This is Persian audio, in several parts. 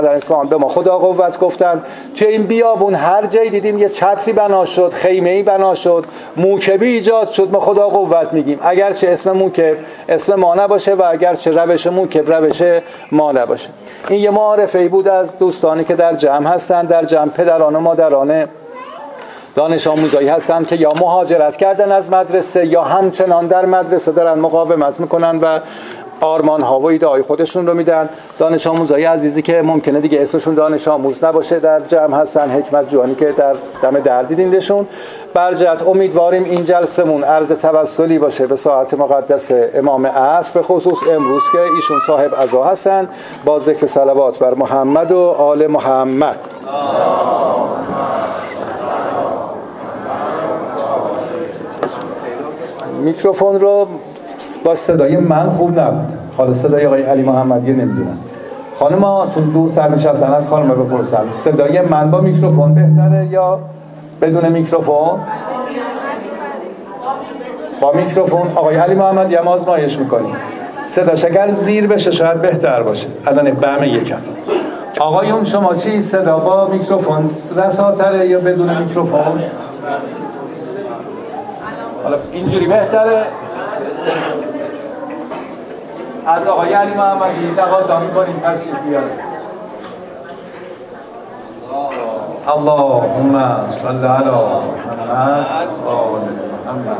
در اسلام به ما خدا قوت گفتن. توی این بیابون هر جایی دیدیم یه چتری بنا شد، خیمه‌ای بنا شد، موکبی ایجاد شد، ما خدا قوت میگیم، اگرچه اسم موکب اسم ما نباشه و اگرچه روش موکب روش ما نباشه. این یه معارفه‌ای بود از دوستانی که در جمع هستن، در جمع پدران و مادران دانش آموزایی هستن که یا مهاجرت کردن از مدرسه یا همچنان در مدرسه دارن مقاومت میکنن و آرمان ها و ایده های خودشون رو میدن. دانش آموزای عزیزی که ممکنه دیگه اسمشون دانش آموز نباشه در جمع هستن، حکمت جوانی که در دم در دیدیندشون. برجت امیدواریم این جلسمون عرض توسلی باشه به ساعت مقدس امام عصر، به خصوص امروز که ایشون صاحب عزا هستن، با ذکر صلوات بر محمد و آل محمد. میکروفون رو با صدای من خوب نبود، حالا صدای آقای علی محمدی نمیدونم. خانم‌ها چون دورتر نشستن از خانم‌ها بپرسن صدای من با میکروفون بهتره یا بدون میکروفون؟ با میکروفون. آقای علی محمدی هم آزمایش میکنیم، صداش اگر زیر بشه شاید بهتر باشه. الان بهم یکم. آقایون شما چی؟ صدا با میکروفون رساتره یا بدون میکروفون؟ حالا اینجوری بهتره. از آقای علی محمدی تقاضا می‌کنیم تشریف بیاره. اللهم صل علی محمد و آل محمد.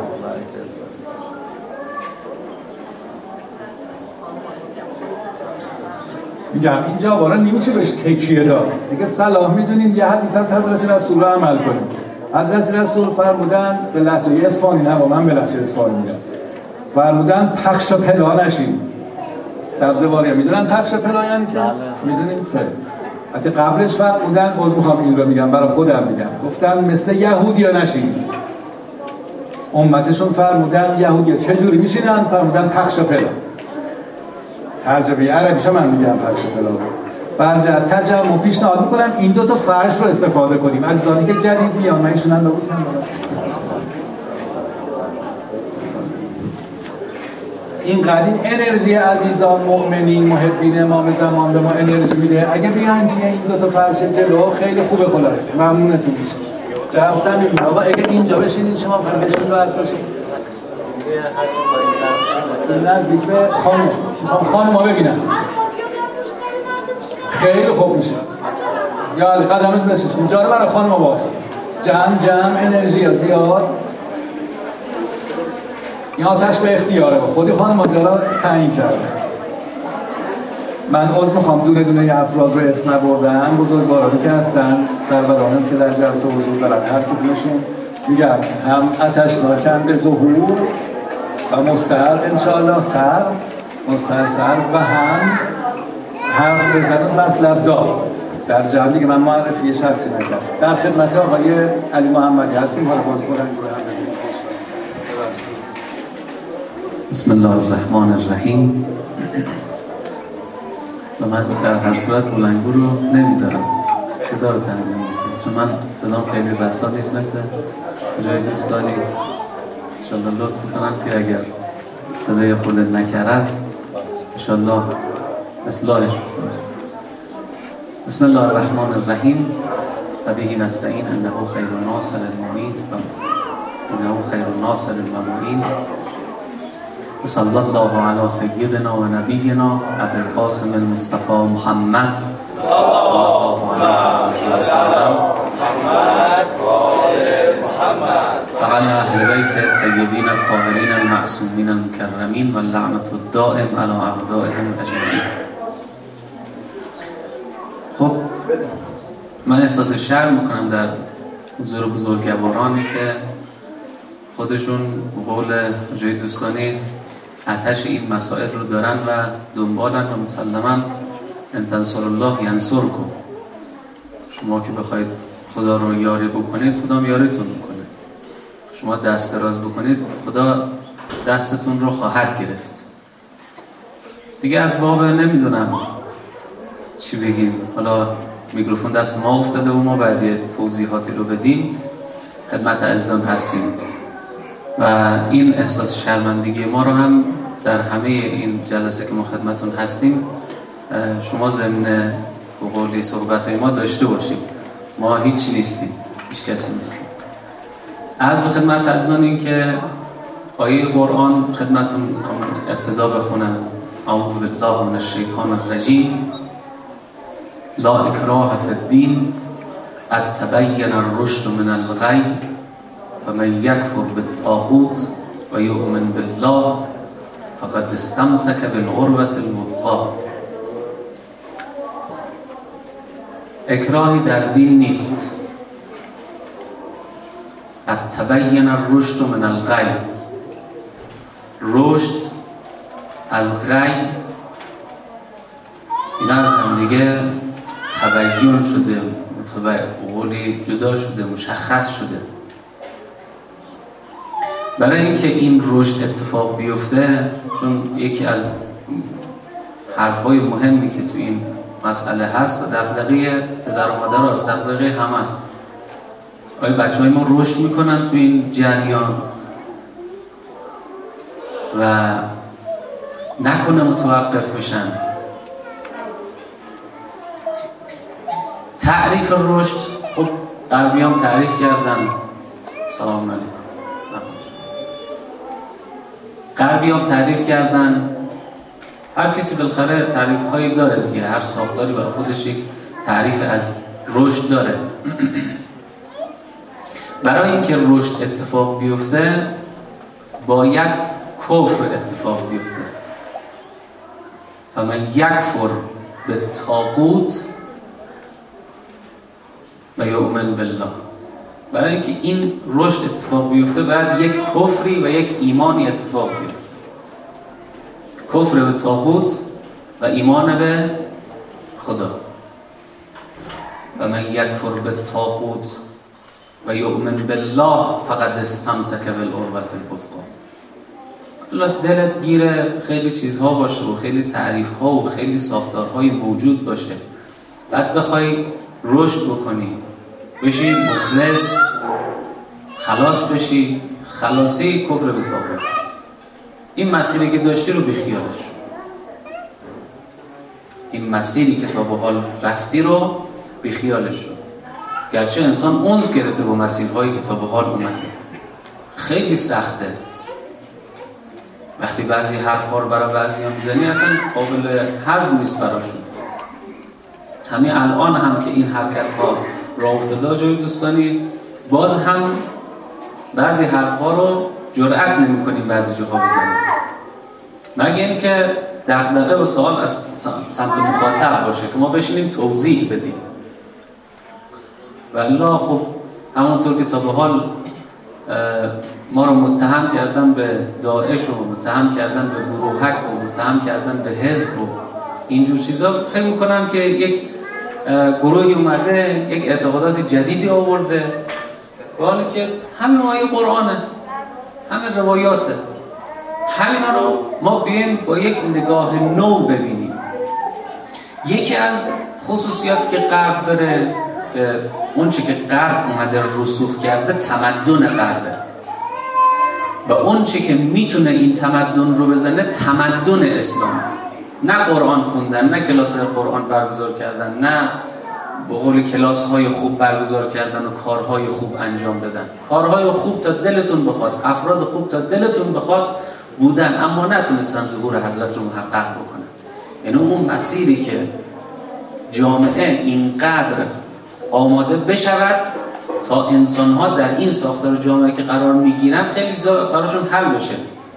میگم اینجا وارا نمیشه بهش تکیه داد. دیگه صلاح میدونین یه حدیث از حضرت رسول رو عمل کنیم. حضرت رسول فرمودن به لهجه اصفهانی، نه با من به لهجه اصفهانی میگم، فرمودن پخش و پلا نشین. سبزواریا میدونن پخش و پلا یعنی چی؟ میدونین؟ حتی قبلش فرمودن، باز میخوام این رو میگم برای خودم میگم، گفتن مثل یهودیا نشین. امتشون فرمودن یهودیا چجوری میشینن؟ فرمودن پخش و پلا. ترجمه عربیش من میگم پخش و پلا. برجت ترجمه پیشنهاد میکنم این دو تا فرش رو استفاده کنیم. عزیزانی که جدید میان، من ایشون هم بگوزم این قدیم انرژی عزیزان مؤمنین محبین امام زمان به ما انرژی میده. اگه بیایم توی این دو تا فرش جلو خیلی خوبه. خلاصه ممنونتون میشه. جناب صمیمی آقا اگه اینجا بشینید شما بشین راحت باشین. نزدیک به خانم ها ببینم. خیلی خوب میشه. یا قدمت بسیش اینجا رو برای خانم ها باز. جمع انرژی ها زیاد. این آتش به اختیاره با خودی خانم ماجرا تعیین کرده. من عذر میخوام دونه دونه افراد رو اسم نبردم، بزرگوارانی که هستن، سرورانم که در جلسه حضور دارن، هر کدومشون میگم هم آتشناکن به ظهور و مستر انشاءالله مسترتر و هم حرف بزنن مطلب دار در جمع. دیگه من معرفی شخصی نکردم. در خدمت آقای علی محمدی هستیم. حالا باز بلند کنم. بسم الله الرحمن الرحیم. و من در هر صورت بلنگو رو نمیذارم، صدا رو تنظیم میکنم، چون من صدام خیلی رسا نیست مثل جای دوستانی. انشاءالله لطف کنن که اگر صدای خود نکر است انشاءالله اصلاحش بکنم. بسم الله الرحمن الرحیم و بهی نستعین انه خیر الناصر المعین و انه خیر الناصر المعین. صلی الله علی سیدنا و نبینا ابوالقاسم المصطفى محمد صلی الله علیه و سلم و علی اهل بیت طیبین الطاهرین المعصومین المکرمین و اللعنة الدائم علی اعدائهم اجمعین. خب من احساس شرم میکنم در حضور بزرگوارانی که خودشون قول جای دوستانی آتش این مسائل رو دارن و دنبالن و مسلما ان تنصر الله ینصرکم. شما که بخواید خدا رو یاری بکنید خدا یاریتون میکنه. شما دست دراز بکنید خدا دستتون رو خواهد گرفت. دیگه از باب نمیدونم چی بگیم. حالا میکروفون دست ما افتاده و ما بعد توضیحاتی رو بدیم خدمت عزیزان هستیم و این احساس شرمندگی ما رو هم در همه این جلسه که ما خدمتون هستیم شما ضمن به قولی صحبت‌های ما داشته باشیم. ما هیچ نیستیم، هیچ کسی نیستیم. عرض به خدمت عزیزان که آیه قرآن خدمتون ابتدا بخونم. اعوذ بالله من الشیطان الرجیم. لا اکراه فی الدین قد تبین الرشد من الغی فمن یکفر بالطاغوت و یؤمن بالله فقد استمسک بالعروة الوثقی. اکراهی در دین نیست. قد تبین الرشد من الغی، رشد از غی اینا از همدیگه تبیین شده، قولی جدا شده، مشخص شده. برای اینکه این رشد اتفاق بیفته، چون یکی از حرفهای مهمی که تو این مسئله هست و دغدغه پدر و مادر هست، دغدغه هم هست. آیا بچه‌های ما رشد میکنن تو این جریان و نکنه متوقف بشن؟ تعریف رشد، خب غربیام تعریف کردن. سلام علیکم. غربیام تعریف کردن. هر کسی بالاخره تعریف هایی داره دیگه، هر ساختاری برای خودش یک تعریف از رشد داره. برای اینکه رشد اتفاق بیفته باید کفر اتفاق بیفته. فمن یکفر بالطاغوت و یؤمن بالله. برای اینکه این رشد اتفاق بیفته باید یک کفری و یک ایمانی اتفاق بیفته. کفر به طاغوت و ایمان به خدا. و من یکفر بالطاغوت و یؤمن بالله فقد استمسک بالعروة الوثقی. دلت گیره خیلی چیزها باشه و خیلی تعریفها و خیلی ساختارهای موجود باشه، بعد بخوای رشد بکنی، بشی مخلص، خلاص بشی، خلاصی کفر به طاغوت. این مسیری که داشتی رو بیخیالش. این مسیری که تا به حال رفتی رو بیخیالش شو. گرچه انسان انس گرفته با مسیرهایی که تا به حال اومده، خیلی سخته. وقتی بعضی حرف‌ها رو برای بعضی هم میزنی اصلا قابل هضم نیست براشون. همین الان هم که این حرکت‌ها راه افتاده جای دوستانی، باز هم بعضی حرف‌ها رو جرأت نمی‌کنیم بعضی جاها بزنیم، مگه اینکه دغدغه و سوال از سمت مخاطب باشه که ما بشینیم توضیح بدیم. والله خب همونطور که تا به حال ما رو متهم کردن به داعش و متهم کردن به گروهک و متهم کردن به حزب و اینجور چیزا، فکر میکنن که یک گروهی اومده یک اعتقادات جدیدی آورده، حالی که همین آیه قرآنه، همین روایاته. همینا رو ما بیایم با یک نگاه نو ببینیم. یکی از خصوصیاتی که غرب داره، اون چی که غرب اومده رسوخ کرده تمدن غربه و اون چی که میتونه این تمدن رو بزنه تمدن اسلام. نه قرآن خوندن، نه کلاس قرآن برگزار کردن، نه به قول کلاس های خوب برگزار کردن و کارهای خوب انجام دادن. کارهای خوب تا دلتون بخواد، افراد خوب تا دلتون بخواد بودن، اما نتونستن ظهور حضرت رو محقق بکنن. یعنی اون مسیری که جامعه اینقدر آماده بشود تا انسان‌ها در این ساختار جامعه که قرار میگیرن خیلی براشون حل بشه،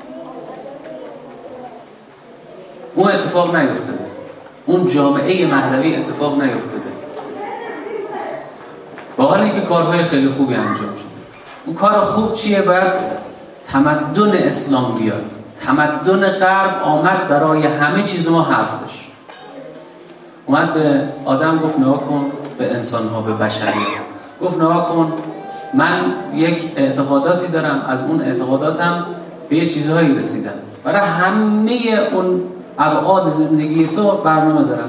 اون اتفاق نیفتاده. اون جامعه مهدوی اتفاق نیفتاده، با حالی که کارهای خیلی خوبی انجام شده. اون کار خوب چیه؟ باید تمدن اسلام بیاد. تمدن غرب آمد برای همه چیز ما حرف داشت. اومد به آدم گفت نگاه کن، به انسان‌ها، به بشریت گفت نگاه کن، من یک اعتقاداتی دارم، از اون اعتقاداتم به یه چیزهایی رسیدم، برای همه اون ابعاد زندگی تو برنامه دارم.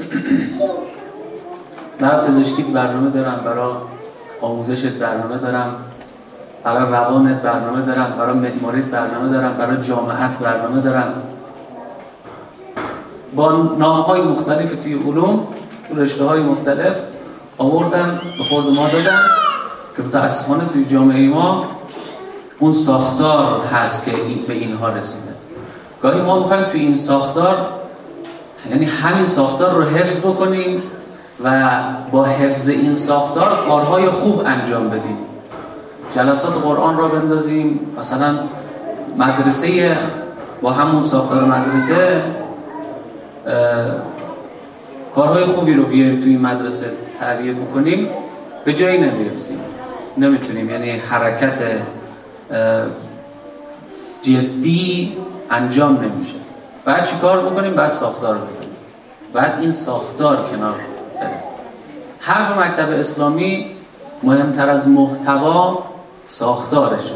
برای پزشکیت برنامه دارم، برای آموزشت برنامه دارم، برای روانت برنامه دارم، برای معماریت برنامه دارم، برای جامعت برنامه دارم. با نام‌های مختلف توی علوم تو رشته‌های مختلف آوردن به خورد ما دادن که متاسفانه توی جامعه ما اون ساختار هست که به اینها رسیده. گاهی ما میخوایم توی این ساختار، یعنی همین ساختار رو حفظ بکنیم و با حفظ این ساختار کارهای خوب انجام بدیم. جلسات قرآن را بندازیم، مثلا مدرسه با همون ساختار مدرسه کارهای خوبی رو بیاریم توی مدرسه تعبیه بکنیم، به جایی نمیرسیم، نمیتونیم، یعنی حرکت جدی انجام نمیشه. بعد چی کار بکنیم؟ بعد ساختار بزنیم، بعد این ساختار کنار بره. حرف مکتب اسلامی مهمتر از محتوا ساختارشه.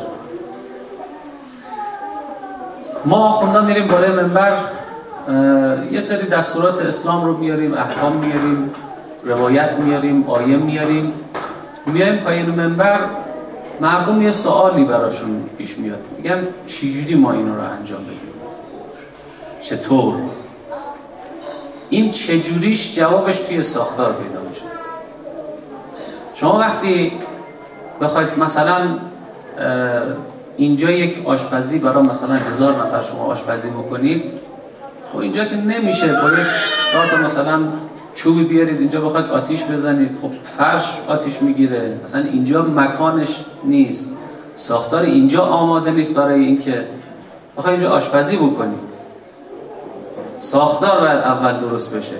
ما آخوندان میریم بالای منبر یه سری دستورات اسلام رو میاریم، احکام میاریم، روایت میاریم، آیه میاریم، میایم پایین منبر، مردم یه سوالی براشون پیش میاد، میگن چجوری ما اینو رو انجام بدیم؟ چطور؟ این چجوریش جوابش توی ساختار پیدا میشه. شما وقتی بخواید مثلا اینجا یک آشپزی برای مثلا 1000 نفر شما آشپزی بکنید، خب اینجا که نمیشه با یک 4 تا مثلا چوبی بیارید اینجا بخواید آتیش بزنید، خب فرش آتیش میگیره، مثلا اینجا مکانش نیست، ساختار اینجا آماده نیست برای اینکه بخواید اینجا آشپزی بکنید. ساختار باید اول درست بشه.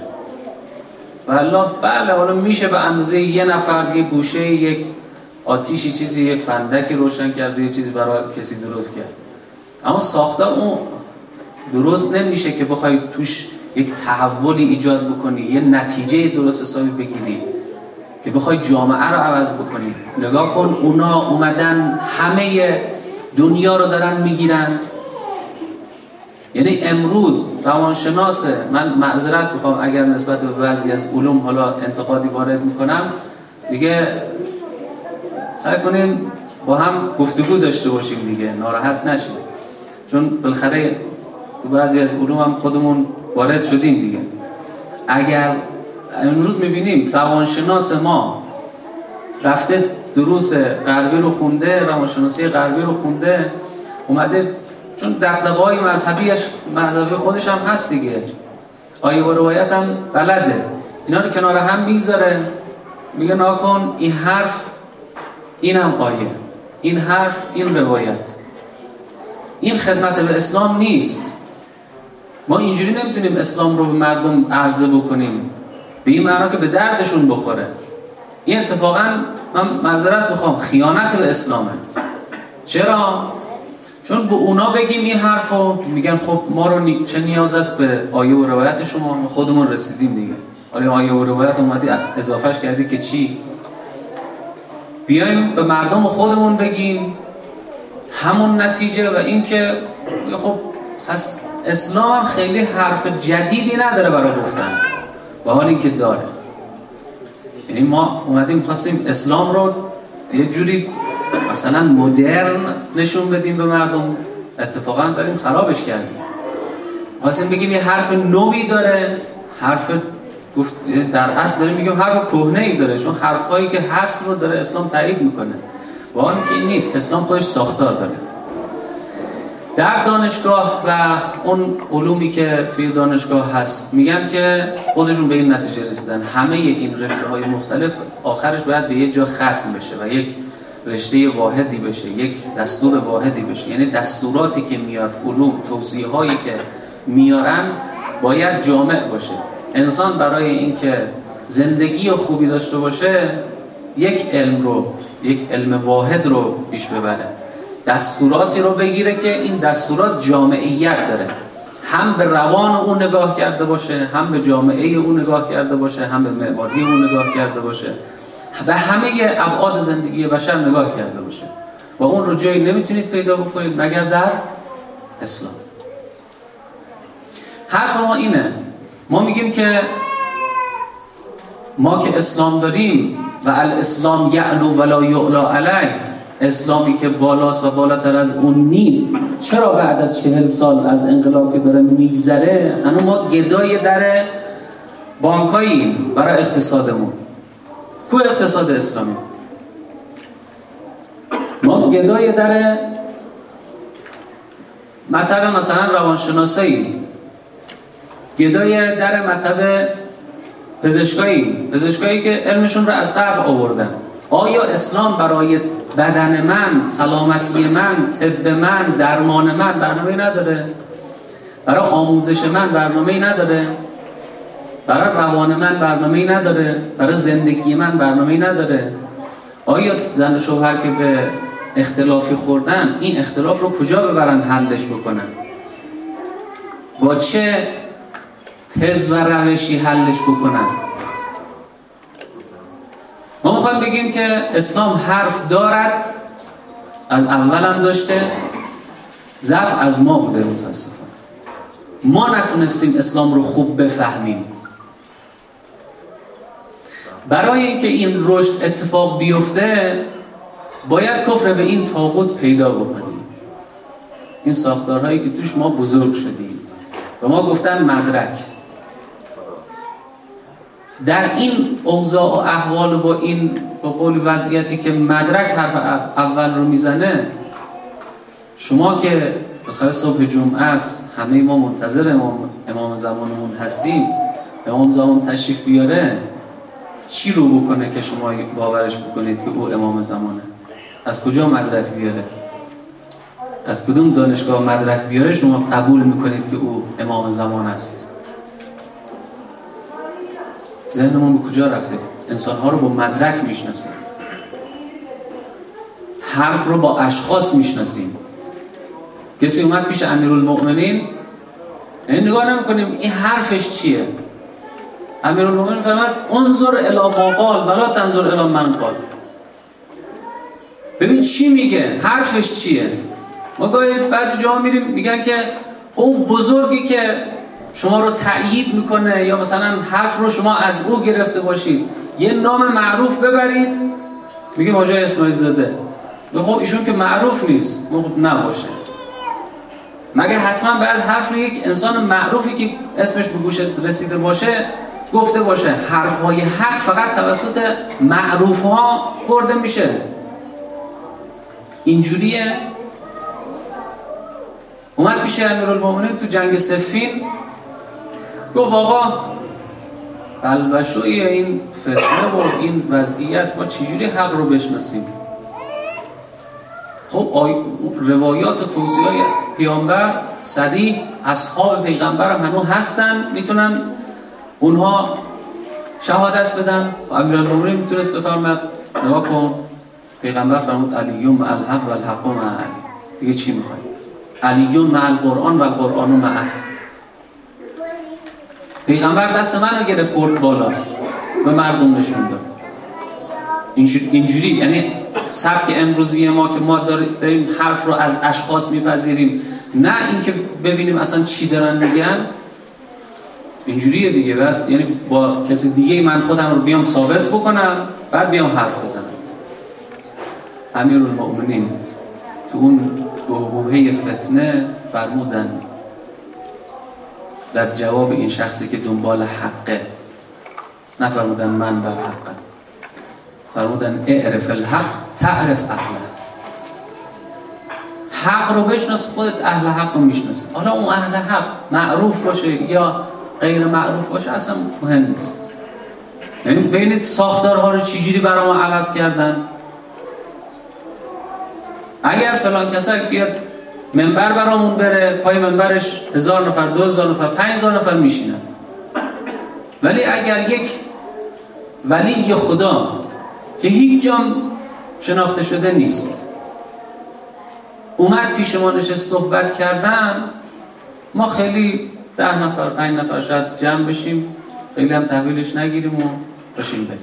بله حالا میشه به اندازه یه نفر یه گوشه یک آتیشی چیزی یه فندکی روشن کرده یه چیزی برای کسی درست کرد، اما ساختار اون درست نمیشه که بخوای توش یک تحولی ایجاد بکنی، یه نتیجه درست حسابی بگیری که بخوای جامعه رو عوض بکنی. نگاه کن اونا اومدن همه دنیا رو دارن میگیرن. یعنی امروز روانشناس، من معذرت میخوام اگر نسبت به بعضی از علوم حالا انتقادی وارد میکنم، دیگه سعی کنیم با هم گفتگو داشته باشیم دیگه، ناراحت نشیم، چون بالاخره تو بعضی از علوم هم خودمون وارد شدیم دیگه. اگر امروز میبینیم روانشناس ما رفته دروس غربی رو خونده، روانشناسی غربی رو خونده، اومده چون دغدغه‌های مذهبی خودش هم هست دیگه، آیه و روایت هم بلده، اینا رو کنار هم میذاره، میگه ناکن این حرف این هم آیه، این حرف این روایت. این خدمت به اسلام نیست. ما اینجوری نمیتونیم اسلام رو به مردم عرضه بکنیم به این معنا که به دردشون بخوره. این اتفاقا من معذرت میخوام خیانت به اسلامه. چرا؟ چون به اونا بگیم این حرفو، میگن خب ما رو چه نیاز است به آیه و روایت شما، ما خودمون رسیدیم دیگه. حالا آیه و روایت اومدی اضافهش کردی که چی؟ بیایم به مردم خودمون بگیم همون نتیجه. و این که خب اسلام هم خیلی حرف جدیدی نداره برای گفتن، با حالی که داره. یعنی ما اومدیم خواستیم اسلام رو یه جوری مثلا مدرن نشون بدیم به مردم، اتفاقا زدیم خرابش کردیم. خواستیم بگیم یه حرف نوی داره، حرف گفت در اصل داریم میگیم حرف کهنه‌ای داره، چون حرفایی که هست رو داره اسلام تایید میکنه، با آن که این نیست. اسلام خودش ساختار داره. در دانشگاه و اون علومی که توی دانشگاه هست میگن که خودشون به این نتیجه رسیدن همه این رشته‌های مختلف آخرش باید به یه جا ختم بشه و یک رشته واحدی بشه، یک دستور واحدی بشه. یعنی دستوراتی که میاد، علوم، توصیه‌هایی که میارن باید جامع باشه. انسان برای اینکه زندگی خوبی داشته باشه یک علم واحد رو پیش ببره، دستوراتی رو بگیره که این دستورات جامعیت داره، هم به روان اون نگاه کرده باشه، هم به جامعه اون نگاه کرده باشه، هم به معماری اون نگاه کرده باشه، به همه ابعاد زندگی بشر نگاه کرده باشه. و اون رو جایی نمیتونید پیدا بکنید مگر در اسلام. حرف ما اینه، ما میگیم که ما که اسلام داریم و الاسلام یعلو ولا یعلا علیه، اسلامی که بالاست و بالاتر از اون نیست، چرا بعد از 40 سال از انقلاب که داره میگذره هنوز ما گدای در بانکاییم برای اقتصادمون. کو اقتصاد اسلامی؟ ما گدای در مطب مثلا روانشناساییم، گدای در مطب پزشکایی که علمشون رو از غرب آوردن. آیا اسلام برای بدن من، سلامتی من، طب من، درمان من برنامه‌ای نداره؟ برای آموزش من برنامه‌ای نداره؟ برای روان من برنامه‌ای نداره؟ برای زندگی من برنامه‌ای نداره؟ آیا زن و شوهر که به اختلافی خوردن، این اختلاف رو کجا ببرن حلش بکنن؟ با چه تز و روشی حلش بکنن؟ ما میخوایم بگیم که اسلام حرف دارد، از اول هم داشته، ضعف از ما بوده متاسفانه. ما نتونستیم اسلام رو خوب بفهمیم. برای اینکه این رشد اتفاق بیفته باید کفر به این طاغوت پیدا بکنیم، این ساختارهایی که توش ما بزرگ شدیم. و ما گفتن مدرک. در این اوضاع و احوال با این با قول وضعیتی که مدرک حرف اول رو میزنه، شما که بالاخره صبح جمعه است، همه ما منتظر امام زمانمون هستیم، امام زمان تشریف بیاره، چی رو بکنه که شما باورش بکنید که او امام زمانه؟ از کجا مدرک بیاره؟ از کدوم دانشگاه مدرک بیاره شما قبول میکنید که او امام زمان است؟ ذهنمون به کجا رفته؟ انسان‌ها رو با مدرک میشناسیم، حرف رو با اشخاص میشناسیم. کسی اومد پیش امیرالمؤمنین، یعنی نگاه نمی‌کنیم این حرفش چیه. امیرالمؤمنین فرمود انظر الی ما قال ولا تنظر الی من قال. ببین چی میگه، حرفش چیه. ما گاهی بعضی جاها میریم میگن که اون بزرگی که شما رو تأیید میکنه یا مثلا حرف رو شما از او گرفته باشید، یه نام معروف ببرید، میگیم حاجی اسماعیل زاده. خب ایشون که معروف نیست، نباشه. مگه حتما باید حرف رو یک انسان معروفی که اسمش به گوشت رسیده باشه گفته باشه؟ حرفهای حق فقط توسط معروفها برده میشه. اینجوریه. اومد پیش امیرالمومنین تو جنگ صفین، گفت آقا بلبشوی این فتنه و این وضعیت ما چجوری حق رو بشناسیم؟ خب روایات و توصیه‌های پیامبر صریح، اصحاب پیغمبر هم هنوز هستن، میتونن اونها شهادت بدن. امیرالمومنین میتونست بفرماد نگاه کن، پیغمبر فرمود علیون مع الحق و الحق مع علی. دیگه چی میخوایم؟ علیون مع القرآن و القرآن معه. پیغمبر دست منو گرفت برد بالا به مردم نشون داد. اینجوری یعنی سبک امروزی ما که ما داریم حرف رو از اشخاص میپذیریم، نه اینکه ببینیم اصلا چی دارن میگن. اینجوریه دیگه. بعد یعنی با کسی دیگه من خودم رو بیام ثابت بکنم بعد بیام حرف بزنم. امیرالمؤمنین تو اون بحبوحه فتنه فرمودن در جواب این شخصی که دنبال حقه، نفرمودن من بر حقه، فرمودن اعرف الحق تعرف اهله. حق رو بشناس، خودت اهل حق رو میشناسی. حالا اون اهل حق معروف باشه یا غیر معروف باشه اصلا مهم نیست. ببینید ساختارها رو چجوری برای ما عوض کردن. اگر فلان کسک بیاد منبر برامون بره، پای منبرش 1000 نفر 2000 نفر 5000 نفر میشینن، ولی اگر یک ولی خدا که هیچ جام شناخته شده نیست اومد پیش ما نشست صحبت کردن، ما خیلی 10 نفر 5 نفر شاید جمع بشیم، خیلی هم تحویلش نگیریم و باشیم بریم.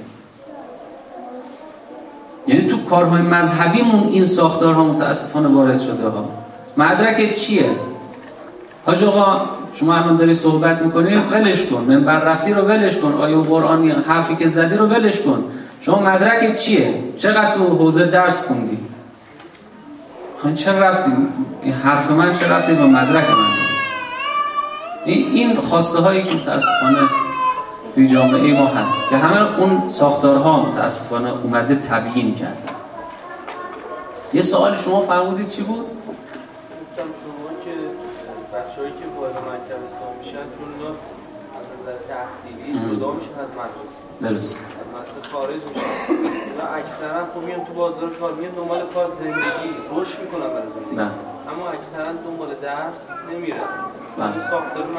یعنی تو کارهای مذهبیمون این ساختارها متاسفانه وارد شده ها. مدرک چیه؟ حاج آقا شما الان داری صحبت میکنی، ولش کن. منبر رفتی رو ولش کن. آیه قرآنی حرفی که زدی رو ولش کن. شما مدرک چیه؟ چقدر تو حوزه درس خوندی؟ خب چه ربطی این حرف من چه ربطی به مدرک من؟ این خواسته هایی که متاسفانه توی جامعه ما هست که همه اون ساختارها متاسفانه اومده تبیین کرد. یه سوال شما فرمودید چی بود؟ گفتم شما که بچه‌هایی که وارد مکتب اسلام میشن چون اینا از نظر تحصیلی جدا میشن از مدرسه. درست. از مدرسه خارج میشن. اینا اکثرا خب میان تو بازار کار، میان دنبال کار، زندگی، رشد میکنن برای زندگی. نه. اما اکثرا دنبال درس نمیرن. نه. ساختار